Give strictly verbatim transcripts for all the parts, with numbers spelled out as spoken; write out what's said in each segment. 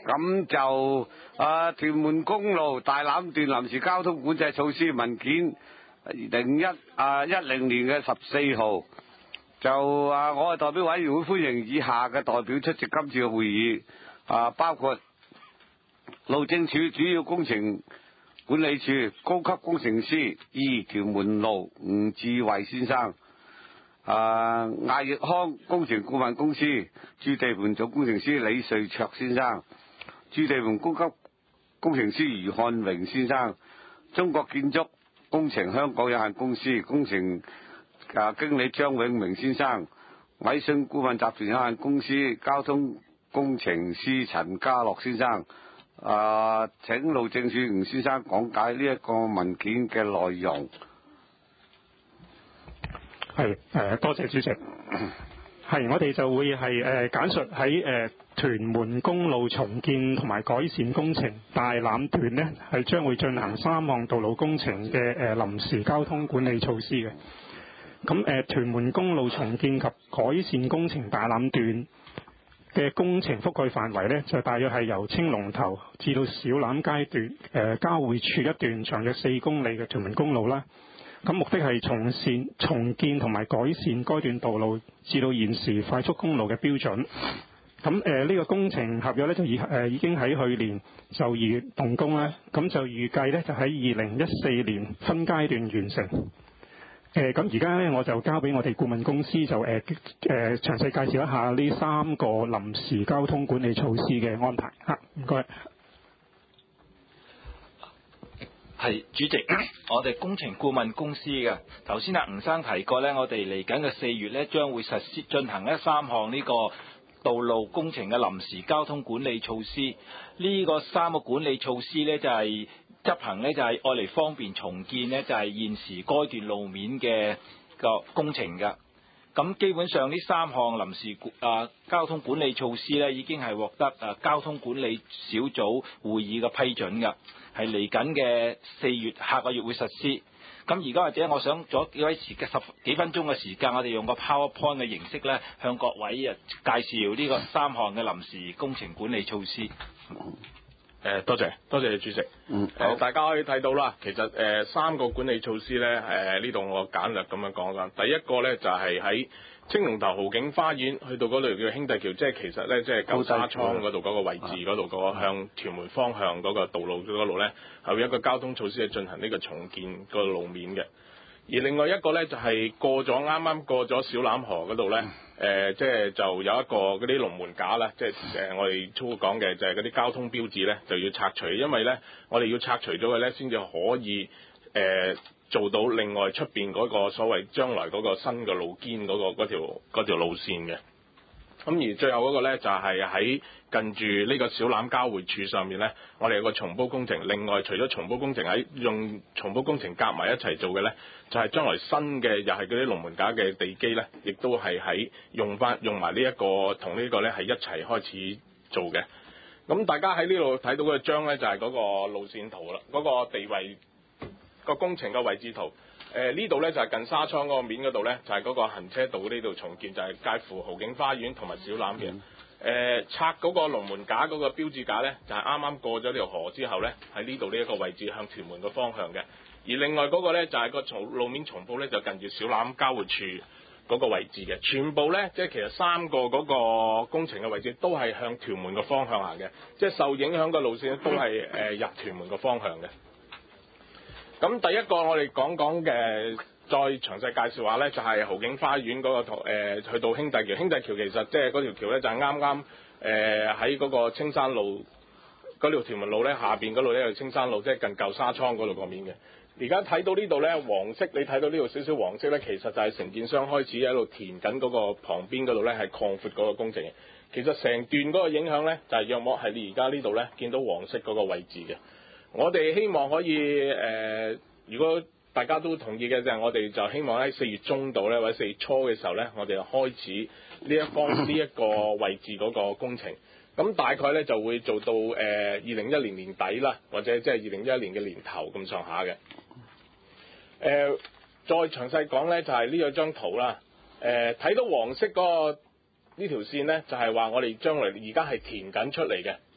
咁就啊屯門公路大欖段臨時交通管制措施文件零一啊一零年嘅十四號，就啊我係代表委員會歡迎以下嘅代表出席今次嘅會議，啊包括路政署主要工程管理處高級工程師二屯門路吳志偉先生，啊艾奕康工程顧問公司駐地盤總工程師李瑞卓先生，駐地盤高級工程師余漢榮先生，中國建築工程香港有限公司工程啊經理張永明先生，偉信顧問集團有限公司交通工程師陳家樂先生。啊，請路政署吳先生講解呢一個文件嘅內容。 係誒，多謝主席。係，我哋就會係誒簡述喺誒屯門公路重建同埋改善工程大欖段呢，係將會進行三項道路工程嘅誒臨時交通管理措施嘅。咁誒屯門公路重建及改善工程大欖段嘅工程覆蓋範圍呢，就大約係由青龍頭至到小欖階段誒、呃、交匯處一段長約四公里嘅屯門公路啦。咁目的係重建、重建同埋改善該段道路至到現時快速公路嘅標準。咁誒呢個工程合約呢，就已誒、呃、已經喺去年就二月動工啦。咁就預計呢，就喺二零一四年分階段完成。誒咁而家咧，我就交俾我哋顧問公司就誒誒、呃、詳細介紹一下呢三個臨時交通管理措施嘅安排嚇。唔該。 係主席，我哋工程顧問公司嘅頭先阿吳生提過咧，我哋嚟緊嘅四月咧將會實施進行一三項呢個道路工程嘅臨時交通管理措施。呢、這個三個管理措施咧就係、是。執行呢就係愛嚟方便重建呢就係現時該段路面嘅個工程㗎。咁基本上呢三項臨時啊交通管理措施呢已經係獲得啊交通管理小組會議嘅批准㗎，係嚟緊嘅四月下個月會實施。咁而家或者我想咗幾位時嘅十幾分鐘嘅時間，我哋用個 PowerPoint 嘅形式呢，向各位啊介紹呢個三項嘅臨時工程管理措施。 誒多謝多謝主席。嗯，誒大家可以睇到啦，其實誒、呃、三個管理措施咧，誒呢度我簡略咁樣講啦。第一個咧就係、是、喺青龍頭豪景花園去到嗰度叫兄弟橋，即係其實咧即係舊沙倉嗰度嗰個位置嗰度嗰個向屯門方向嗰個道路嗰度咧，係有一個交通措施去進行呢個重建個路面嘅。而另外一個咧就係、是、過咗啱啱過咗小欖河嗰度咧，誒、呃、即係就有一個嗰啲龍門架啦，即係誒、呃、我哋粗講嘅就係嗰啲交通標誌咧就要拆除，因為咧我哋要拆除咗佢咧先至可以誒、呃、做到另外出邊嗰個所謂將來嗰個新嘅路肩嗰、嗰個嗰條嗰條路線嘅。咁而最後嗰個咧就係、是、喺近住呢個小欖交匯處上面咧，我哋有個重鋪工程。另外除咗重鋪工程喺用重鋪工程夾埋一齊做嘅咧，就係、是、將來新嘅又係嗰啲龍門架嘅地基咧，亦都係喺用翻用埋呢一個同呢個咧係一齊開始做嘅。咁大家喺呢度睇到嘅張咧就係、是、嗰個路線圖啦，嗰、那個地位、那個工程嘅位置圖。誒、呃、呢度咧就係、是、近沙倉嗰個面嗰度咧，就係、是、嗰個行車道呢度重建，就係、是、介乎豪景花園同埋小欖嘅。誒、呃、拆嗰個龍門架嗰個標誌架咧，就係啱啱過咗條河之後咧，喺呢度呢一個位置向屯門嘅方向嘅。而另外嗰個咧就係、是、個重路面重鋪咧，就近住小欖交匯處嗰個位置嘅。全部咧即係其實三個嗰個工程嘅位置都係向屯門嘅方向行嘅，即係受影響嘅路線都係誒、呃、入屯門嘅方向嘅。咁第一個我哋講講嘅，再詳細介紹下咧，就係、是、豪景花園嗰、那個圖、呃、去到兄弟橋。兄弟橋其實即係嗰條橋咧，就係啱啱誒喺嗰個青山路嗰條屯門路咧下邊嗰度咧，係青山路，即係近舊沙倉嗰度個面嘅。而家睇到呢度咧黃色，你睇到呢度少少黃色咧，其實就係承建商開始喺度填緊嗰個旁邊嗰度咧，係擴闊嗰個工程。其實成段嗰個影響咧，就係、是、約莫係你而家呢度咧見到黃色嗰個位置嘅。我哋希望可以誒、呃，如果大家都同意嘅就係，我哋就希望喺四月中度咧，或者四月初嘅時候咧，我哋就開始呢一方呢一個位置嗰個工程。咁大概咧就會做到誒二零一零年底啦，或者即係二零一一年嘅年頭咁上下嘅。誒、呃，再詳細講咧，就係呢兩張圖啦。誒、呃，睇到黃色嗰、那個呢條線咧，就係、是、話我哋將來而家係填緊出嚟嘅。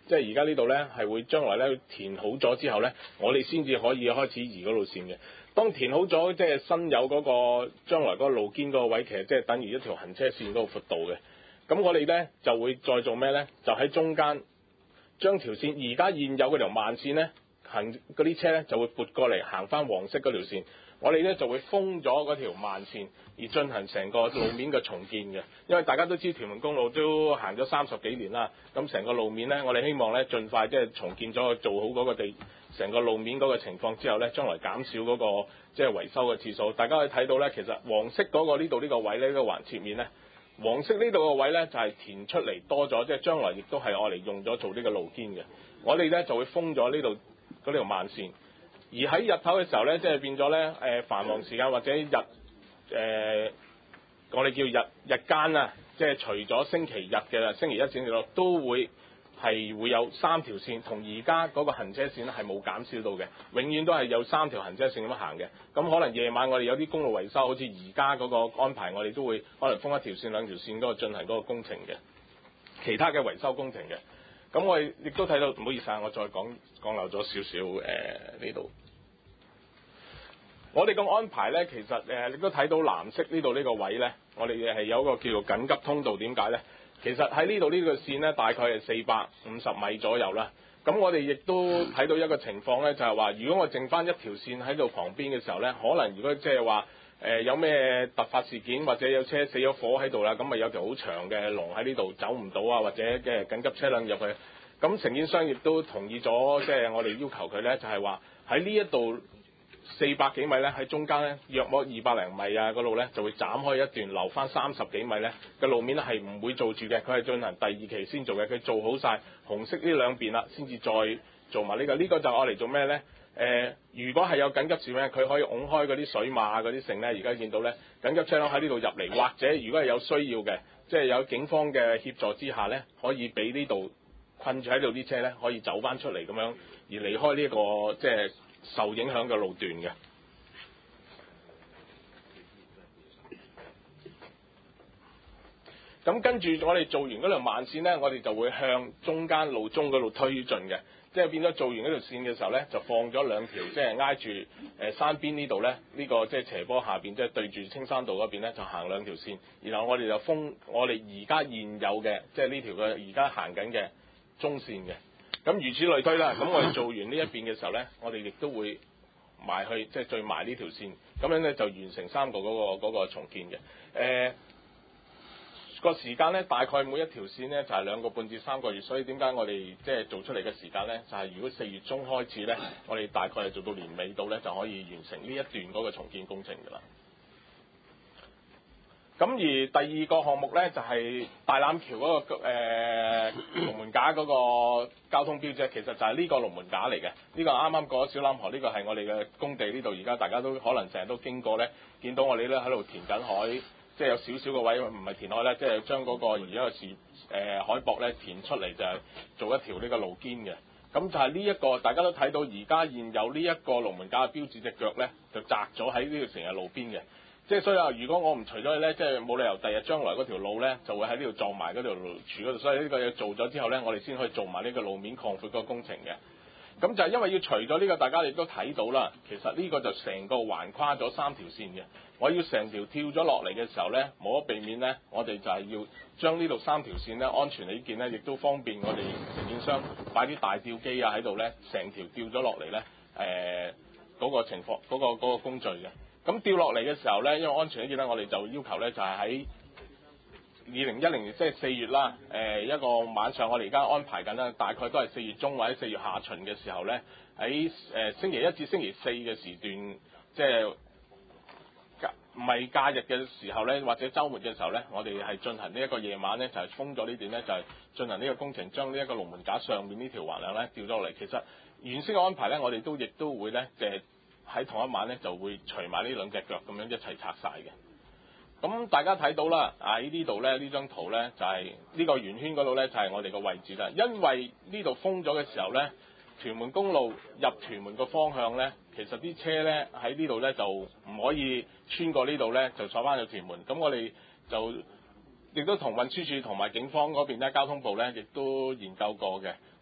即係而家呢度呢，係會將來呢填好咗之後呢，我哋先至可以開始移嗰路線嘅。當填好咗，即係新有嗰個將來嗰個路肩嗰個位，其實即係等於一條行車線嗰個闊度嘅。咁我哋呢就會再做咩呢？就喺中間將條線而家現有嗰條慢線呢，行嗰啲車呢就會撥過嚟行翻黃色嗰條線。我哋呢就會封咗嗰條慢線，而進行成個路面嘅重建嘅。因為大家都知屯門公路都行咗三十幾年啦，咁成個路面呢，我哋希望呢盡快即係重建咗，做好嗰個地成個路面嗰個情況之後呢，將來減少嗰個即係維修嘅次數。大家可以睇到呢，其實黃色嗰個呢度呢個位呢，呢個環切面呢，黃色呢度個位呢，就係填出嚟多咗，即係將來亦都係我哋用咗做呢個路肩嘅。我哋呢就會封咗呢度嗰條慢線。而喺日頭嘅時候咧，即係變咗咧，誒繁忙時間或者日誒、呃，我哋叫日日間啊，即係除咗星期日嘅星期一、星期六都會係會有三條線，同而家嗰個行車線咧係冇減少到嘅，永遠都係有三條行車線咁樣行嘅。咁可能夜晚我哋有啲公路維修，好似而家嗰個安排，我哋都會可能封一條線、兩條線嗰個進行嗰個工程嘅，其他嘅維修工程嘅。咁我哋亦都睇到，唔好意思啊，我再講講漏咗少少誒呢度。我哋個安排咧，其實誒亦都睇到藍色呢度呢個位咧，我哋係有一個叫做緊急通道。點解咧？其實喺呢度呢個線咧，大概係四百五十米左右啦。咁我哋亦都睇到一個情況咧，就係話，如果我剩翻一條線喺度旁邊嘅時候咧，可能如果即係話誒有咩突發事件或者有車死咗火喺度啦，咁咪有條好長嘅龍喺呢度走唔到啊，或者嘅緊急車輛入去。咁承建商亦都同意咗，即係我哋要求佢咧，就係話喺呢一度四百幾米咧，喺中間咧約莫二百零米啊嗰度咧就會斬開一段，留翻三十幾米咧嘅路面咧係唔會做住嘅，佢係進行第二期先做嘅，佢做好晒紅色呢兩邊啦，先至再做埋呢個。呢個就我嚟做咩咧？誒，如果係有緊急事咧，佢可以拱開嗰啲水馬嗰啲繩咧，而家見到咧緊急車輛喺呢度入嚟，或者如果係有需要嘅，即係有警方嘅協助之下咧，可以俾呢度困住喺度啲車咧可以走翻出嚟咁樣，而離開呢個即係受影響嘅路段嘅。咁跟住我哋做完嗰條慢線咧，我哋就會向中間路中嗰度推進嘅，即係變咗做完嗰條線嘅時候咧，就放咗兩條，即係挨住誒山邊呢度咧，呢個即係斜坡下邊，即係對住青山道嗰邊咧，就行兩條線，然後我哋就封我哋而家現有嘅，即係呢條嘅而家行緊嘅中線嘅。咁如此類推啦。咁我哋做完呢一邊嘅時候咧，我哋亦都會埋去，即係最埋呢條線，咁樣咧就完成三個嗰個嗰個重建嘅。誒個時間咧，大概每一條線咧就係兩個半至三個月，所以點解我哋即係做出嚟嘅時間咧，就係如果四月中開始咧，我哋大概係做到年尾度咧就可以完成呢一段嗰個重建工程㗎啦。咁而第二個項目咧就係大欖橋嗰個誒龍門架嗰個交通標誌，其實就係呢個龍門架嚟嘅。呢個啱啱過咗小欖河，呢個係我哋嘅工地，呢度而家大家都可能成日都經過咧，見到我哋咧喺度填緊海。即係有少少個位唔係填海咧，即係將嗰個而家嘅樹誒海駁咧填出嚟，就係做一條呢個路肩嘅。咁就係呢一個大家都睇到，而家現有呢一個龍門架嘅標誌隻腳咧，就擲咗喺呢條成日路邊嘅。即係所以話，如果我唔除咗佢咧，即係冇理由第日將來嗰條路咧就會喺呢度撞埋嗰條路柱嗰度。所以呢個嘢做咗之後咧，我哋先可以做埋呢個路面擴闊嗰個工程嘅。咁就係因為要除咗呢個，大家亦都睇到啦。其實呢個就成個橫跨咗三條線嘅。我要成條跳咗落嚟嘅時候咧，冇得避免咧，我哋就係要將呢度三條線咧安全起見咧，亦都方便我哋承建商擺啲大吊機啊喺度咧，成條吊咗落嚟咧，誒嗰個情況嗰個嗰個工序嘅。咁吊落嚟嘅時候咧，因為安全起見咧，我哋就要求咧就係喺二零一零年即係四月啦，誒一個晚上，我哋而家安排緊啦，大概都係四月中或者四月下旬嘅時候咧，喺誒星期一至星期四嘅時段，即係唔係假日嘅時候咧，或者週末嘅時候咧，我哋係進行呢一個夜晚咧，就係封咗呢段咧，就係進行呢個工程，將呢一個龍門架上面呢條橫梁咧吊咗落嚟。其實原先嘅安排咧，我哋都亦都會咧，誒喺同一晚咧就會除埋呢兩隻腳咁樣一齊拆晒嘅。咁大家睇到啦，啊呢度咧呢張圖咧就係、是、呢個圓圈嗰度咧就係、是、我哋個位置啦。因為呢度封咗嘅時候咧，屯門公路入屯門個方向咧，其實啲車咧喺呢度咧就唔可以穿過呢度咧就坐翻去屯門。咁我哋就亦都同運輸署同埋警方嗰邊咧交通部咧亦都研究過嘅。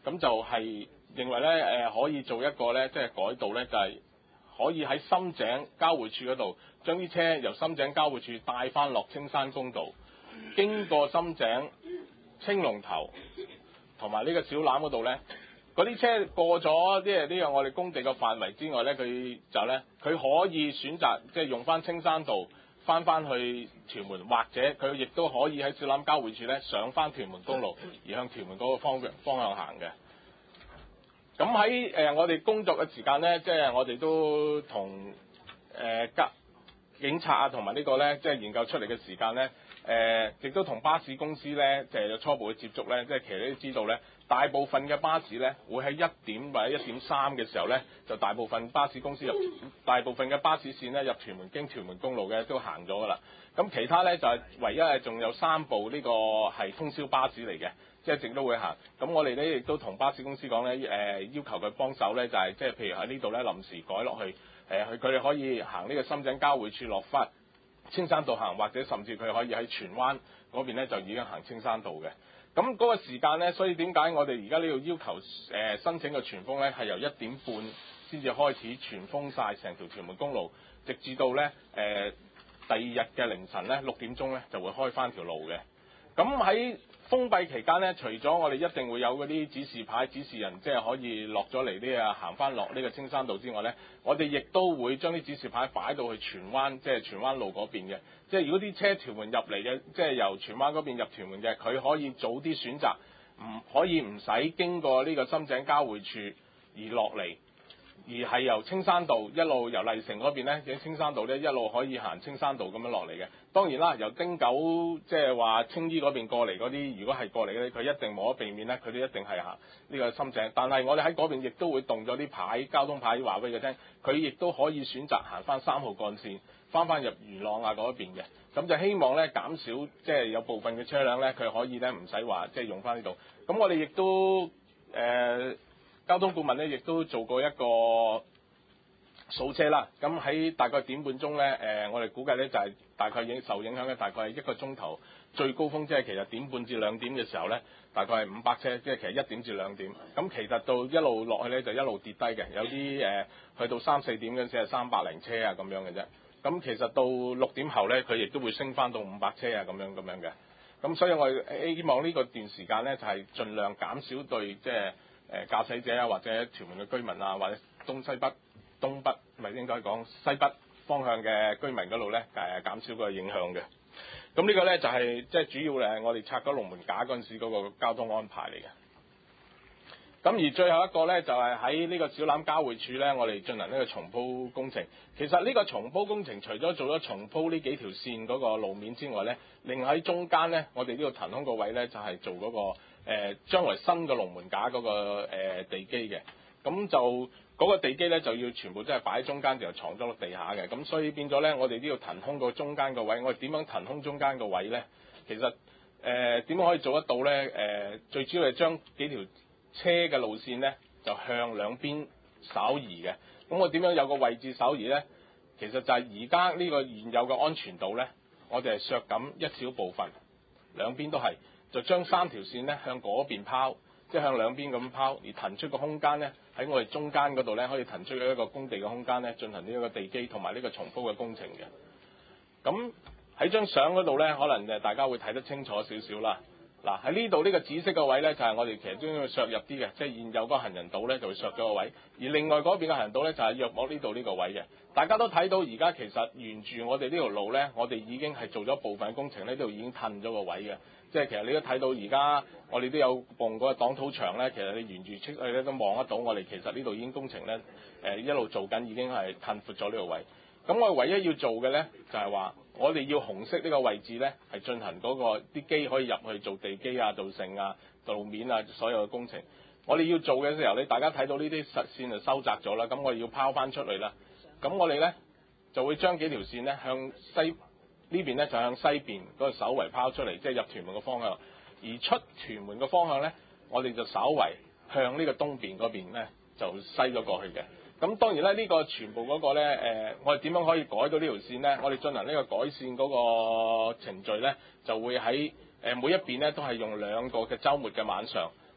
咁就係認為咧誒可以做一個咧即係改道咧，就係、是、可以喺深井交匯處嗰度將啲車由深井交匯處帶翻落青山公道，經過深井、青龍頭同埋呢個小欖嗰度咧。嗰啲車過咗即係呢個我哋工地嘅範圍之外咧，佢就咧佢可以選擇即係用翻青山道翻翻去屯門，或者佢亦都可以喺小欖交匯處咧上翻屯門公路，而向屯門嗰個方方向行嘅。咁喺誒我哋工作嘅時間咧，即係我哋都同誒監警察啊，同埋呢個咧即係研究出嚟嘅時間咧，誒亦都同巴士公司咧就係有初步嘅接觸咧，即係其實你都知道咧。大部分嘅巴士咧，會喺一點或者一點三嘅時候咧，就大部分巴士公司入，大部分嘅巴士線咧入屯門經屯門公路嘅都行咗噶啦。咁其他咧就係、是、唯一係仲有三部呢個係通宵巴士嚟嘅，即係一直都會行。咁我哋咧亦都同巴士公司講咧，誒、呃、要求佢幫手咧，就係即係譬如喺呢度咧臨時改落去，誒佢佢哋可以行呢個深井交匯處落翻青山道行，或者甚至佢可以喺荃灣嗰邊咧就已經行青山道嘅。咁嗰個時間咧，所以點解我哋而家呢度要求誒、呃、申請嘅全封咧，係由一點半先至開始全封晒成條屯門公路，直至到咧誒、呃、第二日嘅凌晨咧六點鐘咧就會開翻條路嘅。咁喺封閉期間咧，除咗我哋一定會有嗰啲指示牌指示人，即係可以落咗嚟呢啊行翻落呢個青山道之外咧，我哋亦都會將啲指示牌擺到去荃灣，即係荃灣路嗰邊嘅。即係如果啲車屯門入嚟嘅，即係由荃灣嗰邊入屯門嘅，佢可以早啲選擇，唔可以唔使經過呢個深井交匯處而落嚟。而係由青山道一路由麗城嗰邊咧，喺青山道咧一路可以行青山道咁樣落嚟嘅。當然啦，由汀九即係話青衣嗰邊過嚟嗰啲，如果係過嚟咧，佢一定冇得避免咧，佢哋一定係行呢個深井。但係我哋喺嗰邊亦都會動咗啲牌，交通牌話俾佢聽，佢亦都可以選擇行翻三號幹線，翻翻入元朗啊嗰邊嘅。咁就希望咧減少即係有部分嘅車輛咧，佢可以咧唔使話即係用翻呢度。咁我哋亦都誒。呃交通顧問咧，亦都做過一個數車啦。咁喺大概點半鐘咧，誒、呃，我哋估計咧就係、是、大概影受影響嘅大概係一個鐘頭，最高峰即係其實點半至兩點嘅時候咧，大概係五百車，即係其實一點至兩點。咁其實到一路落去咧就一路跌低嘅，有啲誒、呃、去到三四點嗰陣時係三百零車啊咁樣嘅啫。咁其實到六點後咧，佢亦都會升翻到五百車啊咁樣咁樣嘅。咁所以我希望呢個段時間咧就係、是、盡量減少對即係。誒駕駛者啊，或者屯門嘅居民啊，或者東西北、東北，咪應該講西北方向嘅居民嗰度咧，誒減少個影響嘅。咁呢個咧就係即係主要誒，我哋拆咗龍門架嗰陣時嗰個交通安排嚟嘅。咁而最後一個咧，就係喺呢個小欖交匯處咧，我哋進行呢個重鋪工程。其實呢個重鋪工程除咗做咗重鋪呢幾條線嗰個路面之外咧，另外喺中間咧，我哋呢個騰空個位咧，就係做嗰個。誒、呃、將來新嘅龍門架嗰、那個、呃、地基嘅，咁就嗰、那個地基咧就要全部即係擺喺中間，就藏咗落地下嘅，咁所以變咗咧，我哋呢度騰空個中間個位，我哋點樣騰空中間個位咧？其實誒點樣可以做得到咧？誒、呃、最主要係將幾條車嘅路線咧，就向兩邊稍移嘅。咁我點樣有個位置稍移咧？其實就係而家呢個現有嘅安全島咧，我哋係削減一小部分，兩邊都係。就將三條線咧向嗰邊拋，即係向兩邊咁拋，而騰出個空間咧喺我哋中間嗰度咧，可以騰出一個工地嘅空間咧，進行呢一個地基同埋呢個重鋪嘅工程嘅。咁喺張相嗰度咧，可能誒大家會睇得清楚少少啦。嗱喺呢度呢個紫色嘅位咧，就係、是、我哋其實都要削入啲嘅，即係現有個行人島咧就會削咗個位，而另外嗰邊嘅行人島咧就係約莫呢度呢個位嘅。大家都睇到而家其實沿住我哋呢條路咧，我哋已經係做咗部分工程，呢度已經褪咗個位嘅。即係其實你都睇到而家我哋都有埲嗰個擋土牆咧，其實你沿住出去咧都望得到，我哋其實呢度已經工程咧誒、呃、一路做緊，已經係褪闊咗呢個位。咁我哋唯一要做嘅咧就係、是、話，我哋要紅色呢個位置咧係進行嗰、那個啲機可以入去做地基啊、做剩啊、路面啊所有嘅工程。我哋要做嘅時候，你大家睇到呢啲實線就收窄咗啦，咁我哋要拋翻出嚟啦。咁我哋咧就會將幾條線咧向西。呢邊咧就向西邊嗰個稍為拋出嚟，即係入屯門嘅方向；而出屯門嘅方向咧，我哋就稍為向呢個東邊嗰邊咧就西咗過去嘅。咁當然咧，呢、呢個全部嗰個咧，誒、呃，我哋點樣可以改到呢條線咧？我哋進行呢個改線嗰個程序咧，就會喺誒、呃、每一邊咧都係用兩個嘅週末嘅晚上，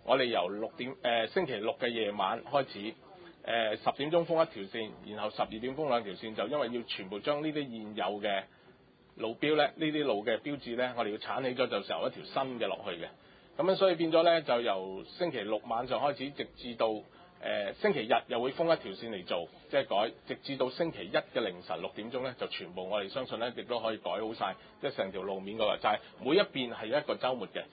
我哋由六點誒、呃、星期六嘅夜晚開始，誒、呃、十點鐘封一條線，然後十二點封兩條線，就因為要全部將呢啲現有嘅路標咧，呢啲路嘅標誌咧，我哋要剷起咗，就成一條新嘅落去嘅。咁樣所以變咗咧，就由星期六晚上開始，直至到誒、呃、星期日又會封一條線嚟做，即係改，直至到星期一嘅凌晨六點鐘咧，就全部我哋相信咧，亦都可以改好晒，即係成條路面嗰個，就係、是、每一邊係一個週末嘅。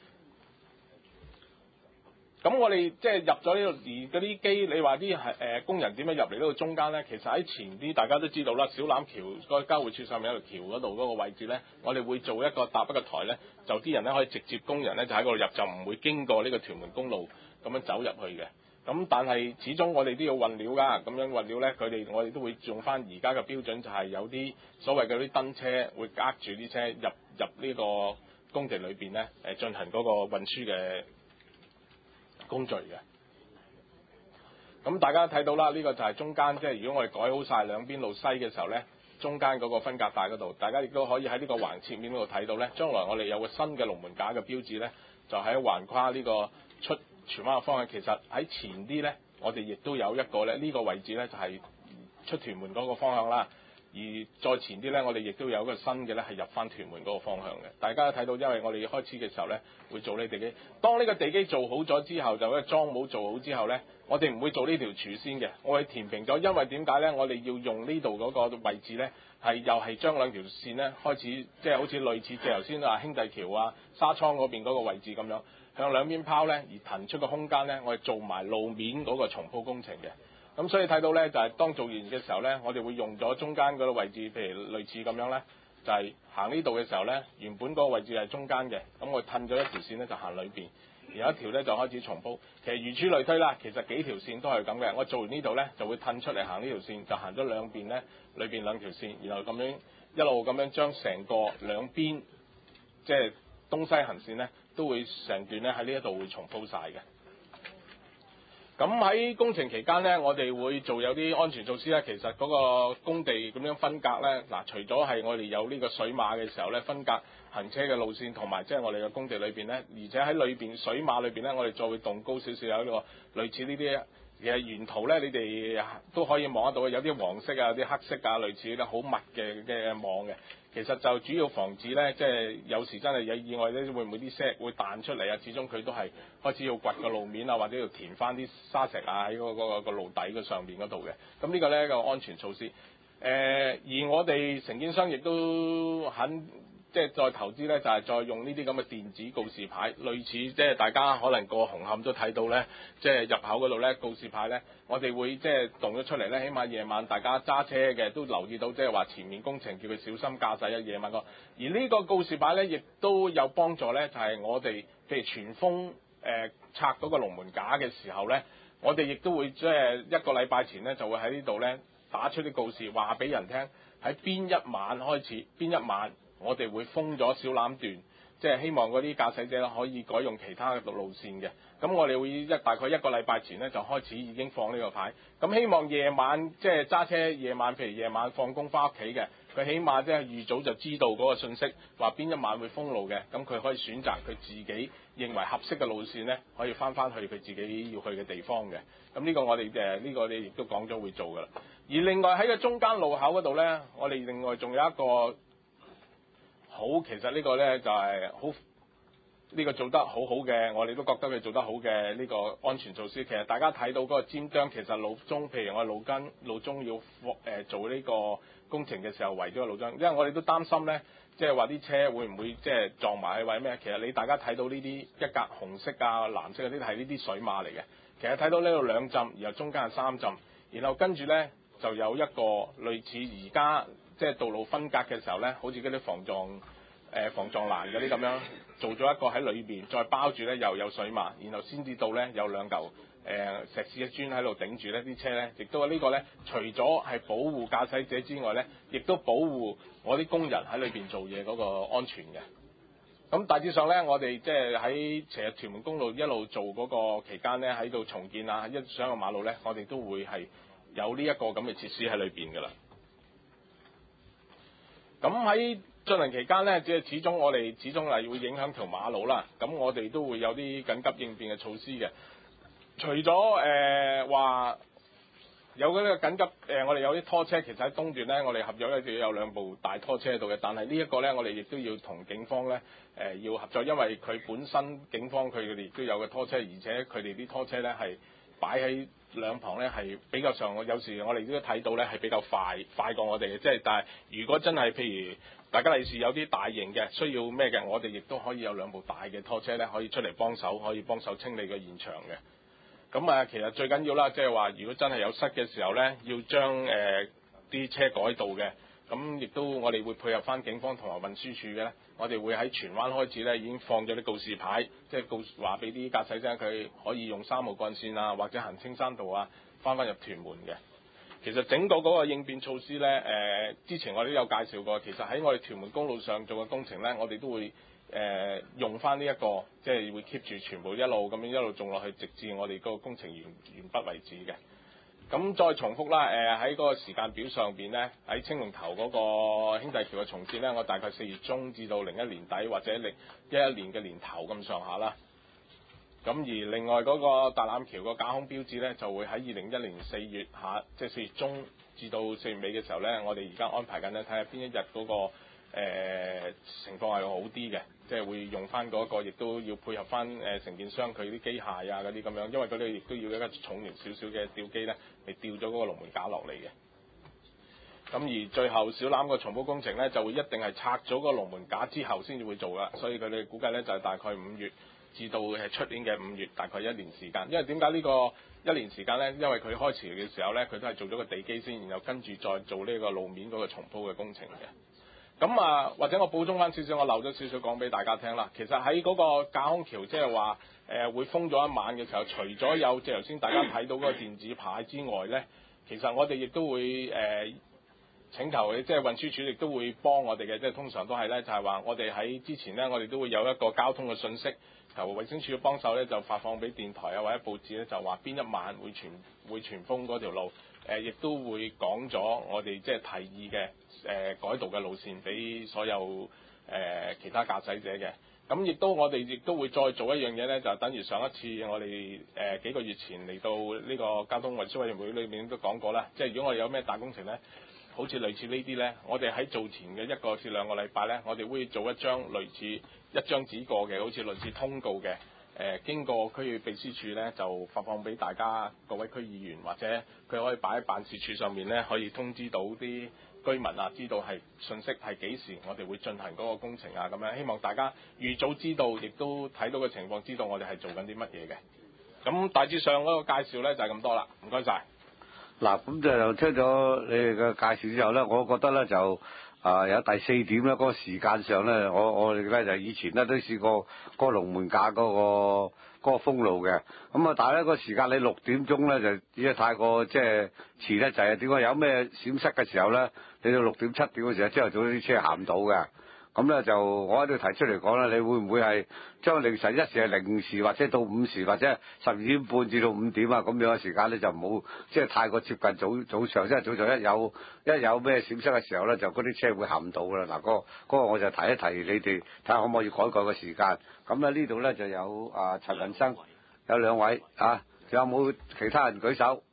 咁我哋即係入咗呢度，而嗰啲機，你話啲係誒工人點樣入嚟呢度中間咧？其實喺前啲大家都知道啦，小欖橋嗰個交匯處上面有條橋嗰度嗰個位置咧，我哋會做一個搭一個台咧，就啲人咧可以直接工人咧就喺嗰度入，就唔會經過呢個屯門公路咁樣走入去嘅。咁但係始終我哋都要運料㗎，咁樣運料咧，佢哋我哋都會用翻而家嘅標準，就係有啲所謂嘅啲燈車會隔住啲車入入呢個工地裏邊咧，誒進行嗰個運輸嘅工序嘅。咁大家睇到啦，呢、這個就係中間，即係如果我哋改好晒兩邊路西嘅時候咧，中間嗰個分隔帶嗰度，大家亦都可以喺呢個橫切面嗰度睇到咧，將來我哋有個新嘅龍門架嘅標誌咧，就喺橫跨呢個出荃灣嘅方向。其實喺前啲咧，我哋亦都有一個咧，呢、這個位置咧就係出屯門嗰個方向啦。而再前啲咧，我哋亦都有一個新嘅咧，係入翻屯門嗰個方向嘅。大家睇到，因為我哋開始嘅時候咧，會做呢地基。當呢個地基做好咗之後，就嗰個樁模做好之後咧，我哋唔會做呢條柱先嘅，我會填平咗。因為點解咧？我哋要用呢度嗰個位置咧，係又係將兩條線咧開始，即係好似類似即係頭先啊兄弟橋啊沙倉嗰邊嗰個位置咁樣，向兩邊拋咧，而騰出個空間咧，我哋做埋路面嗰個重鋪工程嘅。咁所以睇到咧，就係、是、當做完嘅時候咧，我哋會用咗中間嗰個位置，譬如類似咁樣咧，就係、是、行呢度嘅時候咧，原本嗰個位置係中間嘅，咁我褪咗一條線咧就行裏邊，然後一條咧就開始重鋪。其實如此類推啦，其實幾條線都係咁嘅。我做完呢度咧就會褪出嚟行呢條線，就行咗兩邊咧，裏邊兩條線，然後咁樣一路咁樣將成個兩邊即係東西行線咧，都會成段咧喺呢一度會重鋪晒嘅。咁喺工程期間呢，我哋會做有啲安全措施咧。其實嗰個工地咁樣分隔呢，嗱，除咗係我哋有呢個水馬嘅時候呢，分隔行車嘅路線，同埋即係我哋嘅工地裏邊呢，而且喺裏邊水馬裏邊呢，我哋再會動高少少有呢個類似呢啲嘅沿途呢，你哋都可以望得到，有啲黃色啊，有啲黑色啊，類似咧好密嘅嘅網嘅。其實就主要防止咧，即係有時真係有意外咧，會唔會啲石會彈出嚟啊？始終佢都係開始要掘個路面啊，或者要填翻啲沙石啊喺嗰個個路底嘅上面嗰度嘅。咁呢個咧個安全措施。誒、呃，而我哋承建商亦都肯即係再投資咧，就係、是、再用呢啲咁嘅電子告示牌，類似即係大家可能過紅磡都睇到咧，即係入口嗰度咧告示牌咧，我哋會即係動咗出嚟咧，起碼夜晚大家揸車嘅都留意到，即係話前面工程叫佢小心駕駛啊，夜晚個。而呢個告示牌咧，亦都有幫助咧，就係、是、我哋譬如全封誒、呃、拆嗰個龍門架嘅時候咧，我哋亦都會即係一個禮拜前咧，就會喺呢度咧打出啲告示，話俾人聽喺邊一晚開始，邊一晚。我哋會封咗小欖段，即係希望嗰啲駕駛者可以改用其他嘅路線嘅。咁我哋會一大概一個禮拜前呢，就開始已經放呢個牌。咁希望夜晚即係揸車夜晚，譬如夜晚放工翻屋企嘅，佢起碼即係預早就知道嗰個信息，話邊一晚會封路嘅。咁佢可以選擇佢自己認為合適嘅路線呢，可以翻翻去佢自己要去嘅地方嘅。咁呢個我哋誒呢個你亦都講咗會做㗎啦。而另外喺個中間路口嗰度呢，我哋另外仲有一個。好，其實呢個呢就係好，呢個做得好好嘅，我哋都覺得佢做得好嘅呢個安全措施。其實大家睇到嗰個尖端，其實路中，譬如我哋路根路中要誒做呢個工程嘅時候圍咗個路中，因為我哋都擔心呢，即係話啲車會唔會即係撞埋去或者咩？其實你大家睇到呢啲一格紅色啊、藍色嗰啲係呢啲水馬嚟嘅。其實睇到呢度兩浸，然後中間係三浸，然後跟住呢就有一個類似而家。即係道路分隔嘅時候咧，好似嗰啲防撞誒、呃、防撞欄嗰啲咁樣，做咗一個喺裏邊，再包住咧又有水馬，然後先至到咧有兩嚿誒石屎嘅磚喺度頂住呢啲車咧，亦都呢個咧除咗係保護駕駛者之外咧，亦都保護我啲工人喺裏邊做嘢嗰個安全嘅。咁大致上咧，我哋即係喺其實屯門公路一路做嗰個期間咧，喺度重建啊，一上個馬路咧，我哋都會係有呢一個咁嘅設施喺裏邊㗎啦。咁喺進行期間咧，即係始終我哋始終係會影響條馬路啦，咁我哋都會有啲緊急應變嘅措施嘅。除咗誒話有嗰個緊急誒、呃，我哋有啲拖車，其實喺東段咧，我哋合約咧就有兩部大拖車喺度嘅，但係呢一個咧，我哋亦都要同警方咧誒、呃、要合作，因為佢本身警方佢哋亦都有個拖車，而且佢哋啲拖車咧係擺喺兩旁咧係比較上，有時我哋都睇到咧係比較快快過我哋嘅，即係但係如果真係譬如大家利是有啲大型嘅需要咩嘅，我哋亦都可以有兩部大嘅拖車咧可以出嚟幫手，可以幫手清理個現場嘅。咁啊，其實最緊要啦，即係話如果真係有塞嘅時候咧，要將誒啲車改道嘅，咁亦都我哋會配合翻警方同埋運輸署嘅咧，我哋會喺荃灣開始咧已經放咗啲告示牌，即係告話俾啲駕駛者佢可以用三號幹線啊，或者行青山道啊，翻返入屯門嘅。其實整個嗰個應變措施咧，誒、呃、之前我哋都有介紹過，其實喺我哋屯門公路上做嘅工程咧，我哋都會。誒、呃、用翻呢一個，即係會 keep 住全部一路咁樣一路種落去，直至我哋嗰個工程完完畢為止嘅。咁再重複啦，誒喺嗰個時間表上邊咧，喺青龍頭嗰個兄弟橋嘅重建咧，我大概四月中至到零一年底或者零一一年嘅年頭咁上下啦。咁而另外嗰個大欖橋個架空標誌咧，就會喺二零一年四月下，即係四月中至到四月尾嘅時候咧，我哋而家安排緊咧，睇下邊一日嗰個。誒、呃、情況係好啲嘅，即係會用翻嗰、那個，亦都要配合翻誒承建商佢啲機械啊嗰啲咁樣，因為佢哋亦都要一個重型少少嘅吊機咧嚟吊咗嗰個龍門架落嚟嘅。咁而最後小欖個重鋪工程咧，就會一定係拆咗個龍門架之後先至會做噶，所以佢哋估計咧就係、是、大概五月至到係出年嘅五月，大概一年時間。因為點解呢個一年時間咧？因為佢開始嘅時候咧，佢都係做咗個地基先，然後跟住再做呢個路面嗰個重鋪嘅工程嘅。咁啊，或者我補充翻少少，我漏咗少少講俾大家聽啦。其實喺嗰個架空橋，即係話誒會封咗一晚嘅時候，除咗有即係頭先大家睇到嗰個電子牌之外咧，其實我哋亦都會誒、呃、請求即係運輸署亦都會幫我哋嘅，即係通常都係咧，就係話我哋喺之前咧，我哋都會有一個交通嘅信息，求衛生署嘅幫手咧，就發放俾電台啊或者報紙咧，就話邊一晚會全會全封嗰條路。誒，亦都會講咗我哋即係提議嘅誒、呃、改道嘅路線俾所有誒、呃、其他駕駛者嘅。咁亦都我哋亦都會再做一樣嘢咧，就等於上一次我哋誒、呃、幾個月前嚟到呢個交通運輸委員會裏面都講過啦。即係如果我哋有咩大工程咧，好似類似呢啲咧，我哋喺做前嘅一個至兩個禮拜咧，我哋會做一張類似一張紙過嘅，好似類似通告嘅。誒、呃、經過區域秘書處咧，就發放俾大家各位區議員，或者佢可以擺喺辦事處上面咧，可以通知到啲居民啊，知道係信息係幾時我哋會進行嗰個工程啊，咁樣希望大家預早知道，亦都睇到嘅情況，知道我哋係做緊啲乜嘢嘅。咁大致上嗰個介紹咧就係、是、咁多啦，唔該晒。 嗱，咁就聽咗你哋嘅介紹之後咧，我覺得咧就。啊，有第四點咧，嗰、那個時間上咧，我我哋咧就以前咧都試過嗰個龍門架嗰、那個嗰、那個封路嘅，咁啊，但係咧個時間你六點鐘咧就已經太過即係遲得滯啊！點解有咩閃失嘅時候咧，你到六點七點嘅時候，朝頭早啲車行唔到嘅。咁咧就我喺度提出嚟講啦，你會唔會係將凌晨一時係零時或者到五時或者十二點半至到五點啊咁樣嘅時間咧就唔好即係太過接近早早上，即係早上一有一有咩閃失嘅時候咧，就嗰啲車會行唔到㗎啦。嗱，嗰個嗰個我就提一提你哋，睇下可唔可以改改個時間。咁咧呢度咧就有啊陳文生，有兩位啊，仲有冇其他人舉手？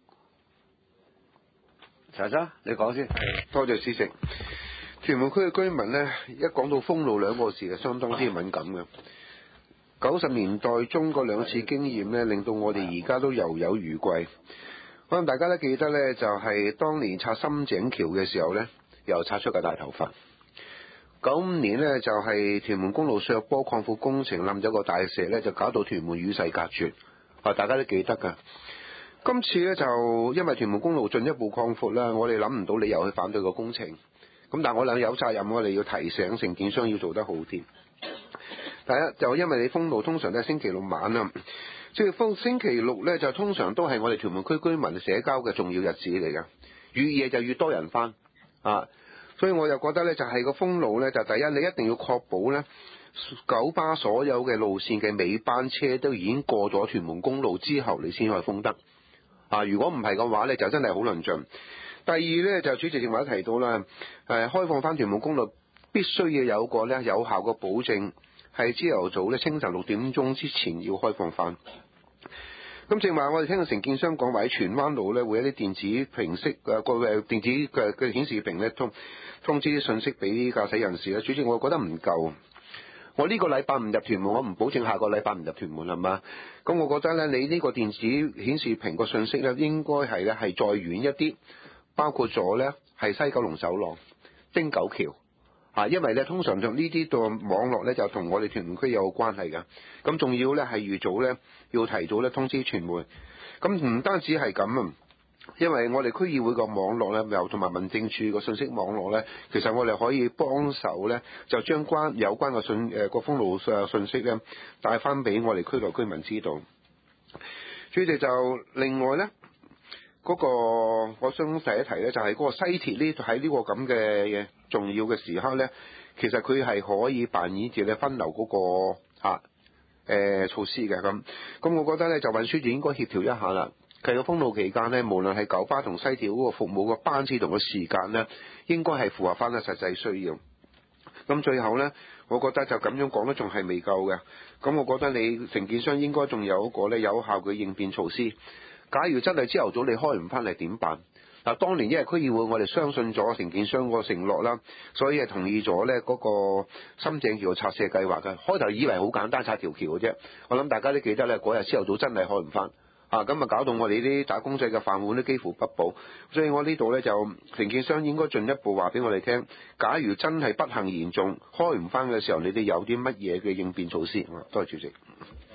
陳生，你講先。 多謝主席。屯門區嘅居民呢，一講到封路兩個字就相當之敏感嘅。九十年代中嗰兩次經驗呢，令到我哋而家都猶有餘悸。可能大家都記得呢，就係、是、當年拆深井橋嘅時候呢，又拆出個大頭佛。九五年呢，就係、是、屯門公路削坡擴闊工程冧咗個大石呢，就搞到屯門與世隔絕。啊，大家都記得㗎。今次呢，就因為屯門公路進一步擴闊啦，我哋諗唔到理由去反對個工程。咁但係我諗有責任，我哋要提醒承建商要做得好啲。第一就因為你封路通常都係星期六晚啊，即係封星期六呢，就通常都係我哋屯門區居民社交嘅重要日子嚟㗎，越夜就越多人返啊，所以我又覺得呢，就係個封路呢，就第一你一定要確保呢，九巴所有嘅路線嘅尾班車都已經過咗屯門公路之後，你先可以封得啊。如果唔係嘅話呢，就真係好論盡。第二呢，就主席正話提到啦，誒開放翻屯門公路必須要有個咧有效嘅保證，係朝頭早咧清晨六點鐘之前要開放翻。咁正話我哋聽到承建商講話喺荃灣路咧會有啲電子屏息誒個誒電子嘅嘅顯示屏咧通通知啲信息俾駕駛人士咧。主席，我覺得唔夠。我呢個禮拜唔入屯門，我唔保證下個禮拜唔入屯門係嘛？咁我覺得咧，你呢個電子顯示屏個信息咧，應該係咧係再遠一啲，包括咗咧係西九龍走廊、汀九橋啊，因為咧通常就呢啲個網絡咧就同我哋屯門區有關係㗎。咁仲要咧係預早咧要提早咧通知傳媒。咁唔單止係咁啊。因為我哋區議會個網絡咧，又同埋民政處個信息網絡咧，其實我哋可以幫手咧，就將關有關嘅信誒個封路誒信息咧，帶翻俾我哋區內居民知道。主席就另外咧，嗰、那個我想提一提咧，就係、是、嗰個西鐵呢喺呢個咁嘅重要嘅時刻咧，其實佢係可以扮演住咧分流嗰、那個嚇誒、呃、措施嘅咁。咁我覺得咧，就運輸署應該協調一下啦。其實封路期間咧，無論係九巴同西鐵嗰個服務嘅班次同個時間咧，應該係符合翻嘅實際需要。咁最後咧，我覺得就咁樣講都仲係未夠嘅。咁我覺得你承建商應該仲有一個咧有效嘅應變措施。假如真係朝頭早你開唔翻嚟點辦？嗱，當年因為區議會我哋相信咗承建商個承諾啦，所以係同意咗咧嗰個深井橋拆卸計劃嘅。開頭以為好簡單拆條橋嘅啫，我諗大家都記得咧，嗰日朝頭早真係開唔翻。啊，咁啊搞到我哋啲打工仔嘅飯碗都幾乎不保，所以我呢度咧就承建商應該進一步話俾我哋聽，假如真係不幸嚴重開唔翻嘅時候，你哋有啲乜嘢嘅應變措施？多謝主席。 誒、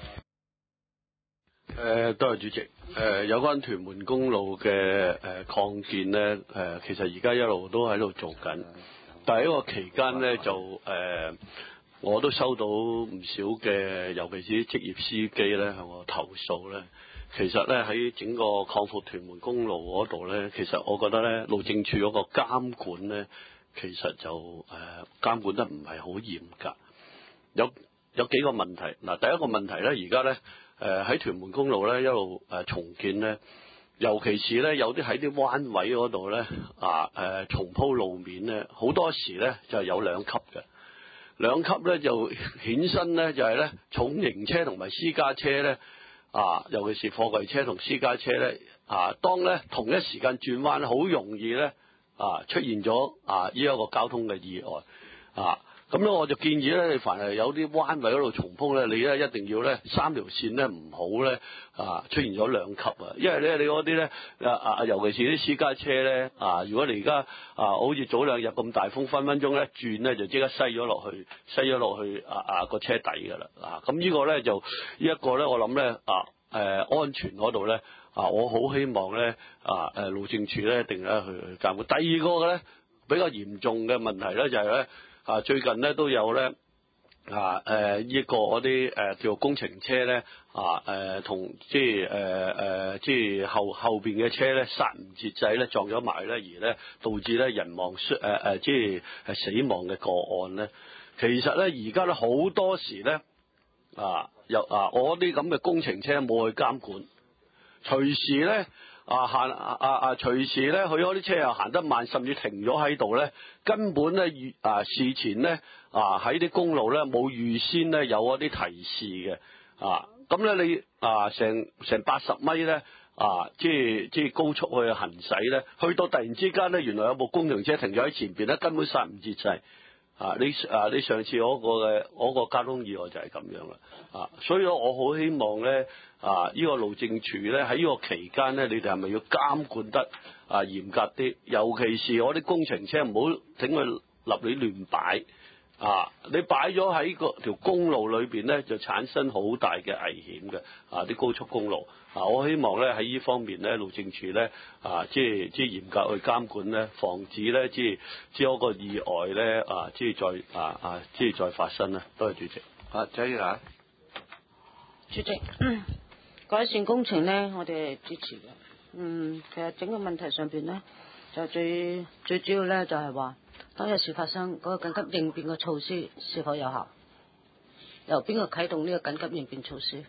呃，多謝主席。誒、呃，有關屯門公路嘅誒、呃、擴建咧，誒、呃、其實而家一路都喺度做緊，但係呢個期間咧就誒、呃，我都收到唔少嘅，尤其是啲職業司機咧向我投訴咧。其實咧喺整個擴闊屯門公路嗰度咧，其實我覺得咧路政署嗰個監管咧，其實就誒、呃、監管得唔係好嚴格。有有幾個問題。嗱，第一個問題咧，而家咧誒喺屯門公路咧一路誒重建咧，尤其是咧有啲喺啲彎位嗰度咧啊誒重鋪路面咧，好多時咧就係有兩級嘅。兩級咧就衍生咧就係咧重型車同埋私家車咧。啊，尤其是貨櫃車同私家車咧，啊，當咧同一時間轉彎，好容易咧，啊，出現咗啊呢一個交通嘅意外，啊，咁咧我就建議咧，你凡係有啲彎位嗰度重鋪咧，你咧一定要咧三條線咧唔好咧，啊，出現咗兩級啊，因為咧你嗰啲咧，啊啊，尤其是啲私家車咧，啊，如果你而家啊，好似早兩日咁大風，分分鐘咧轉咧就即刻篩咗落去，篩咗落去啊啊個車底㗎啦，啊，咁呢個咧就呢一個咧，我諗咧啊。誒、呃、安全嗰度咧啊，我好希望咧啊誒路政署咧一定咧去去監管。第二個嘅咧比較嚴重嘅問題咧就係、是、咧啊最近咧都有咧啊誒呢個嗰啲誒叫做工程車咧啊誒同即係誒誒即係後後邊嘅車咧剎唔節制咧撞咗埋咧，而咧導致咧人亡誒誒即係係死亡嘅個案咧，其實咧而家咧好多時咧啊。又啊！我啲咁嘅工程車冇去監管，隨時咧啊行啊啊隨時咧佢嗰啲車又行得慢，甚至停咗喺度咧，根本咧預啊事前咧啊喺啲公路咧冇預先咧有嗰啲提示嘅啊，咁咧你啊成成八十米咧啊，即係即係高速去行駛咧，去到突然之間咧，原來有部工程車停咗喺前邊咧，根本剎唔節制。啊！你啊！你上次嗰個嘅嗰個交通意外就係咁樣啦，啊！所以我好希望咧，啊！呢個路政署咧喺呢個期間咧，你哋係咪要監管得啊嚴格啲？尤其是我啲工程車唔好整佢立亂亂擺啊！你擺咗喺個條公路裏邊咧，就產生好大嘅危險嘅啊！啲高速公路啊，我希望咧喺呢方面咧，路政署咧啊，即係即係嚴格去監管咧，防止咧即係即係嗰個意外咧啊，即係再啊啊，即係再發生啦。多謝主席。 啊，謝謝啊， 主席，嗯、改善工程咧，我哋係支持嘅。嗯，其實整個問題上邊咧，就最最主要咧就係話，當有事發生嗰、那個緊急應變嘅措施是否有效？由邊個啟動呢個緊急應變措施？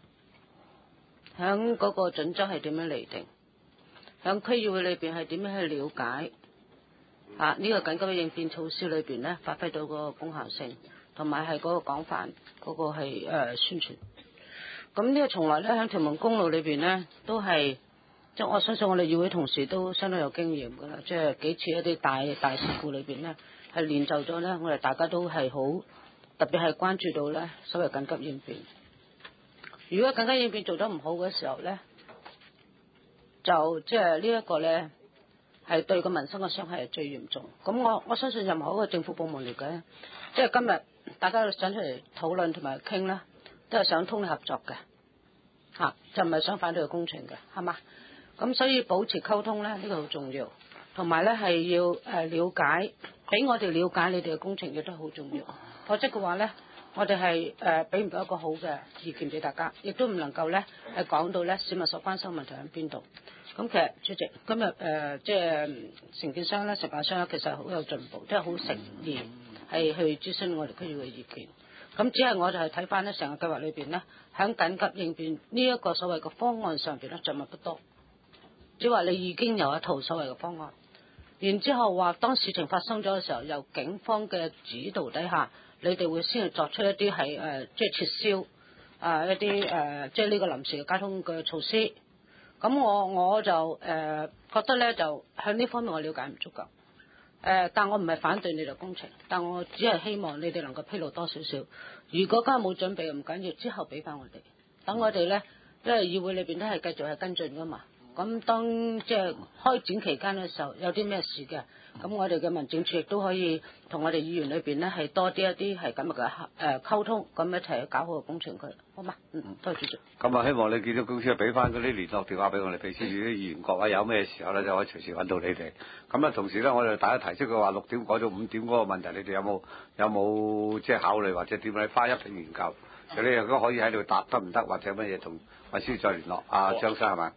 響嗰個準則係點樣釐定？響區議會裏邊係點樣去了解？ 啊呢、這個緊急嘅應變措施裏邊咧，發揮到嗰個功效性，同埋係嗰個廣泛嗰、那個係誒、呃、宣傳。咁呢個從來咧喺屯門公路裏邊咧，都係即係我相信我哋議會同事都相當有經驗㗎啦，即係幾次一啲大大事故裏邊咧，係練就咗咧，我哋大家都係好特別係關注到咧所謂緊急應變。如果緊急應變做得唔好嘅時候咧，就即係呢一個咧係對個民生嘅傷害係最嚴重。咁我我相信任何一個政府部門嚟嘅，即係今日大家想出嚟討論同埋傾啦，都係想通力合作嘅，嚇、啊、就唔係想反對個工程嘅，係嘛？咁所以保持溝通咧，呢、呢個好重要，同埋咧係要誒了解，俾我哋了解你哋嘅工程亦都好重要。否則嘅話咧，我哋係誒俾唔到一個好嘅意見俾大家，亦都唔能夠咧係講到咧市民所關心問題喺邊度。咁其實主席今日誒、呃、即係承建商咧、承辦商咧，其實好有進步，即係好誠意係去諮詢我哋區議會嘅意見。咁只係我就係睇翻咧成個計劃裏邊咧，喺緊急應變呢一個所謂嘅方案上邊咧，著墨不多。即係話你已經有一套所謂嘅方案，然之後話當事情發生咗嘅時候，由警方嘅指導底下，你哋會先係作出一啲係誒即係撤銷啊、呃、一啲誒、呃、即係呢個臨時嘅交通嘅措施。咁我我就誒、呃、覺得咧，就向呢方面我了解唔足夠。誒、呃，但我唔係反對你哋工程，但我只係希望你哋能夠披露多少少。如果今日冇準備唔緊要，之後俾翻我哋，等我哋咧，因為議會裏邊都係繼續係跟進噶嘛。咁當即係開展期間嘅時候，有啲咩事嘅，咁我哋嘅民政處亦都可以同我哋議員裏邊咧係多啲一啲係咁嘅誒溝通，咁一齊去搞好個工程佢，好嘛？嗯，多謝主席。 咁啊，希望你建築公司俾翻嗰啲聯絡電話俾我哋秘書處啲議員，各位有咩時候咧就可以隨時揾到你哋。咁啊，同時咧，我哋大家提出嘅話六點改到五點嗰個問題，你哋有冇有冇即係考慮或者點樣花一併研究？你如果可以喺度答得唔得，或者乜嘢同秘書再聯絡。阿張生係嘛？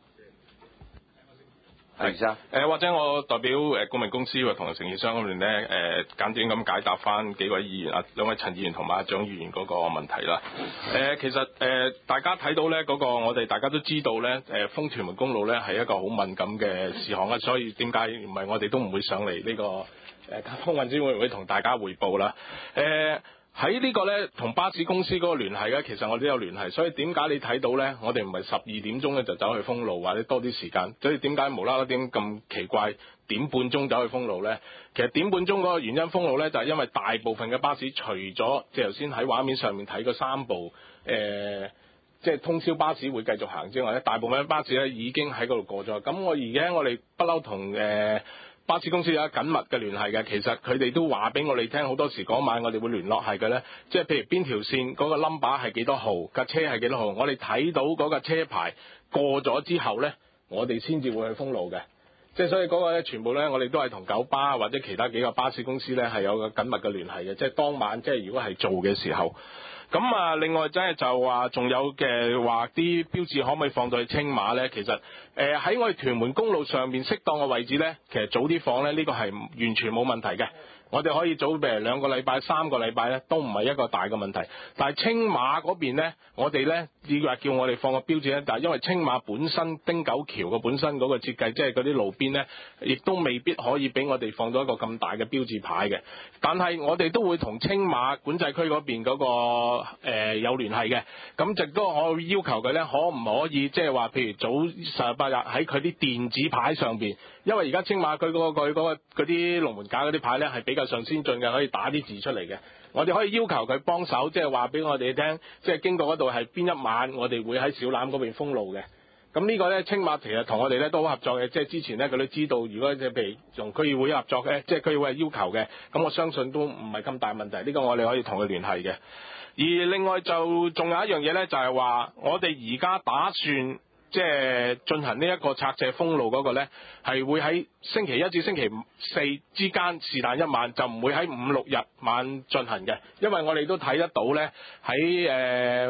係生， 誒或者我代表誒顧問公司同承建商嗰邊咧誒簡短咁解答翻幾位議員啊，兩位陳議員同埋阿蔣議員嗰個問題啦。誒、呃、其實誒、呃、大家睇到咧嗰、那個我哋大家都知道咧誒封屯門公路咧係一個好敏感嘅事項啊，所以點解唔係我哋都唔會上嚟呢、這個誒通運委員會同大家彙報啦。誒、呃。喺呢個呢，同巴士公司嗰個聯繫呢，其實我哋都有聯繫，所以點解你睇到呢？我哋唔係十二點鐘呢就走去封路，或者多啲時間，所以點解無啦啦點咁奇怪點半鐘走去封路呢？其實點半鐘嗰個原因封路呢，就係因為大部分嘅巴士除咗即係頭先喺畫面上面睇嗰三部誒，即係通宵巴士會繼續行之外呢，大部分嘅巴士呢已經喺嗰度過咗。咁我而家我哋不嬲同誒巴士公司有緊密嘅聯繫嘅，其實佢哋都話俾我哋聽，好多時嗰晚我哋會聯絡係嘅咧，即係譬如邊條線嗰個 number 係幾多號，架車係幾多號，我哋睇到嗰架車牌過咗之後咧，我哋先至會去封路嘅。即係所以嗰個咧，全部咧，我哋都係同九巴或者其他幾個巴士公司咧係有個緊密嘅聯繫嘅。即係當晚即係如果係做嘅時候。咁啊，另外真係就話仲有嘅話啲標誌可唔可以放到去青馬咧？其實誒喺、呃、我哋屯門公路上面適當嘅位置咧，其實早啲放咧，呢、這個係完全冇問題嘅。我哋可以早譬如兩個禮拜、三個禮拜咧，都唔係一個大嘅問題。但係青馬嗰邊咧，我哋咧要話叫我哋放個標誌咧，但係因為青馬本身汀九橋嘅本身嗰個設計，即係嗰啲路邊咧，亦都未必可以俾我哋放到一個咁大嘅標誌牌嘅。但係我哋都會同青馬管制區嗰邊嗰、那個誒、呃、有聯繫嘅。咁亦都我要求佢咧，可唔可以即係話，譬如早十八日喺佢啲電子牌上邊，因為而家青馬區嗰、那個佢嗰嗰啲龍門架嗰啲牌咧係比較上先進嘅，可以打啲字出嚟嘅。我哋可以要求佢幫手，即係話俾我哋聽，即係經過嗰度係邊一晚，我哋會喺小欖嗰邊封路嘅。咁呢個咧，青馬其實同我哋咧都好合作嘅，即係之前咧佢都知道，如果即係譬如同區議會合作嘅，即係區議會係要求嘅，咁我相信都唔係咁大問題。呢個我哋可以同佢聯繫嘅。而另外就仲有一樣嘢咧，就係話我哋而家打算。即係進行呢一個拆卸封路嗰個咧，係會喺星期一至星期四之間是但一晚，就唔會喺五六日晚進行嘅。因為我哋都睇得到咧，喺誒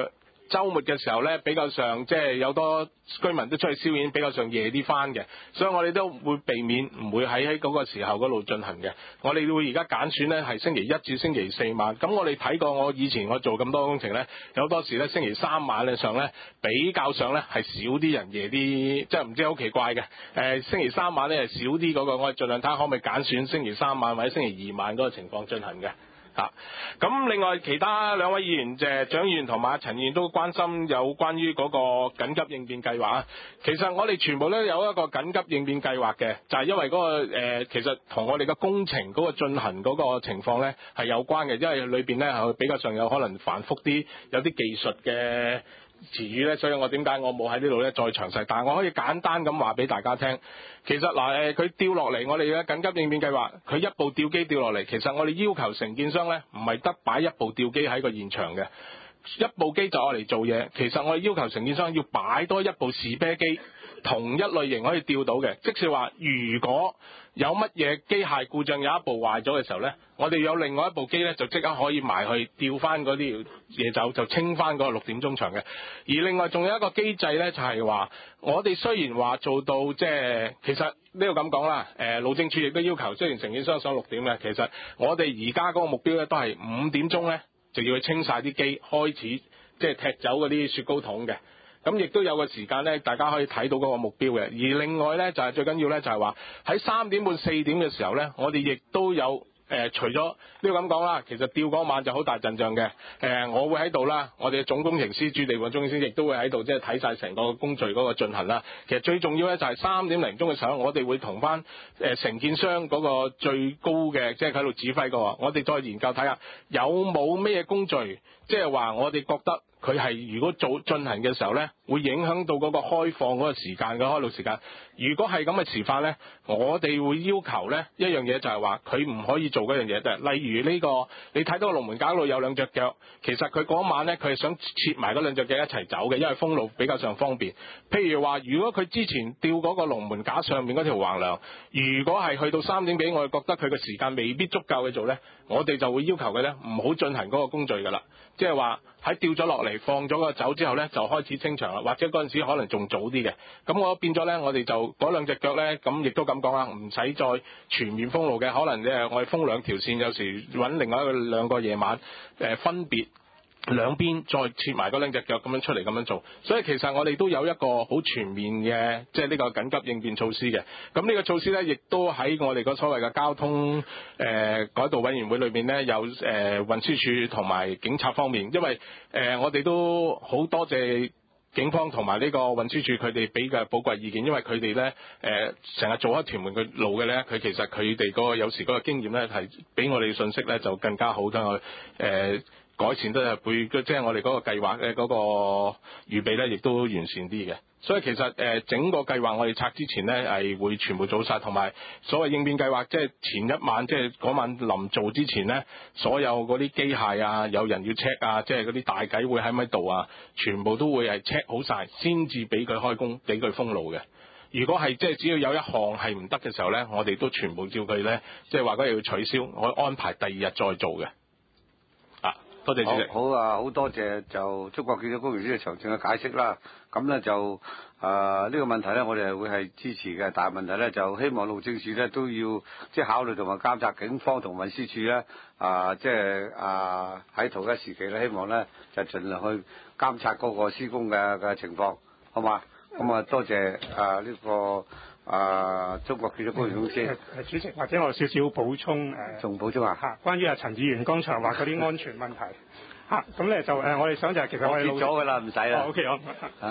週末嘅時候咧，比較上即係有多居民都出去宵夜，比較上夜啲翻嘅，所以我哋都會避免唔會喺喺嗰個時候嗰度進行嘅。我哋會而家揀選咧係星期一至星期四晚。咁我哋睇過我以前我做咁多工程咧，有多時咧星期三晚嘅上咧比較上咧係少啲人夜啲，即係唔知好奇怪嘅。誒、呃、星期三晚咧係少啲嗰、嗰個，我哋盡量睇下可唔可以揀選星期三晚或者星期二晚嗰個情況進行嘅。啊，咁另外其他兩位議員，就係蔣議員同埋陳議員都關心有關於嗰個緊急應變計劃啊。其實我哋全部都有一個緊急應變計劃嘅，就係、是、因為嗰、那個、呃、其實同我哋嘅工程嗰個進行嗰個情況咧係有關嘅，因為裏邊咧係比較上有可能繁複啲，有啲技術嘅詞語咧，所以我點解我冇喺呢度咧再詳細，但係我可以簡單咁話俾大家聽。其實嗱誒，佢掉落嚟，我哋嘅緊急應變計劃，佢一部吊機掉落嚟，其實我哋要求承建商咧，唔係得擺一部吊機喺個現場嘅，一部機就攞嚟做嘢。其實我哋要求承建商要擺多一部士啤機，同一類型可以吊到嘅，即是話如果有乜嘢機械故障有一部壞咗嘅時候呢，我哋有另外一部機呢，就即刻可以埋去吊翻嗰啲嘢走，就清翻嗰個六點鐘場嘅。而另外仲有一個機制呢，就係話我哋雖然話做到即係其實呢度咁講啦，誒路政署亦都要求，雖然承建商想六點嘅，其實我哋而家嗰個目標呢，都係五點鐘呢，就要去清晒啲機，開始即係踢走嗰啲雪糕筒嘅。咁亦都有個時間咧，大家可以睇到嗰個目標嘅。而另外咧，就係、是、最緊要咧，就係話喺三點半、四點嘅時候咧，我哋亦都有誒、呃，除咗呢個咁講啦，其實吊嗰晚就好大陣仗嘅。誒、呃，我會喺度啦，我哋嘅總工程師駐地盤總工程師亦都會喺度，即係睇晒成個工序嗰個進行啦。其實最重要咧，就係三點零鐘嘅時候，我哋會同翻誒承建商嗰個最高嘅，即係喺度指揮個，我哋再研究睇下有冇咩工序，即係話我哋覺得。佢係如果做進行嘅時候呢，會影響到嗰個開放嗰個時間嘅開路時間。如果係咁嘅遲法呢，我哋會要求呢一樣嘢就係話佢唔可以做嗰樣嘢。例如呢、這個你睇到個龍門架路有兩隻腳，其實佢嗰晚呢，佢係想切埋嗰兩隻腳一齊走嘅，因為封路比較上方便。譬如話，如果佢之前吊嗰個龍門架上面嗰條橫梁，如果係去到三點幾，我哋覺得佢嘅時間未必足夠去做呢，我哋就會要求佢呢唔好進行嗰個工序㗎啦。即係話喺吊咗落嚟放咗個走之後呢，就開始清場啦，或者嗰陣時可能仲早啲嘅。咁我變咗呢，我哋就嗰兩隻腳呢，咁亦都咁講啦，唔使再全面封路嘅，可能誒我哋封兩條線，有時揾另外一個兩個夜晚誒、呃、分別。兩邊再切埋嗰兩隻腳咁樣出嚟咁樣做，所以其實我哋都有一個好全面嘅，即係呢個緊急應變措施嘅。咁呢個措施呢，亦都喺我哋個所謂嘅交通誒、呃、改道委員會裏面呢，有誒、呃、運輸署同埋警察方面，因為誒、呃、我哋都好多謝警方同埋呢個運輸署佢哋俾嘅寶貴意見，因為佢哋呢誒成日做開屯門嘅路嘅呢，佢其實佢哋嗰個有時嗰個經驗呢，係俾我哋信息呢就更加好，等我誒。呃改善都係會，即係我哋嗰個計劃嘅嗰個預備咧，亦都完善啲嘅。所以其實誒整個計劃我哋拆之前咧係會全部做晒，同埋所謂應變計劃，即係前一晚，即係嗰晚臨做之前咧，所有嗰啲機械啊，有人要 check 啊，即係嗰啲大計會喺咪度啊，全部都會係 check 好晒，先至俾佢開工，俾佢封路嘅。如果係即係只要有一項係唔得嘅時候咧，我哋都全部叫佢咧，即係話嗰日要取消，我安排第二日再做嘅。多謝主席。好， 好啊，好多謝就中國建築工程師嘅詳盡嘅解釋啦。咁咧就啊呢、呃這個問題咧，我哋係會係支持嘅。但係問題咧就希望路政署咧都要即係考慮同埋監察警方同運輸署咧啊，即係啊喺同一時期咧，希望咧就盡量去監察嗰個施工嘅嘅情況，好嘛？咁啊多謝啊呢、這個。啊！中國建築工程公司，誒、 嗯、主席，或者我有少少補充誒， 仲、呃、補充啊？嚇，關於阿陳議員剛才話嗰啲安全問題嚇，咁咧、啊、就誒、呃，我哋想就係其實我哋結咗㗎啦，唔使啦。 O K，好。 嚇。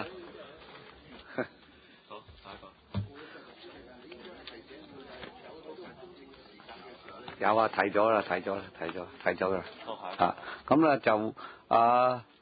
好，下一個。 有啊，睇咗啦，睇咗啦，睇咗，睇咗啦。 好，下一個。 啊，咁咧就啊。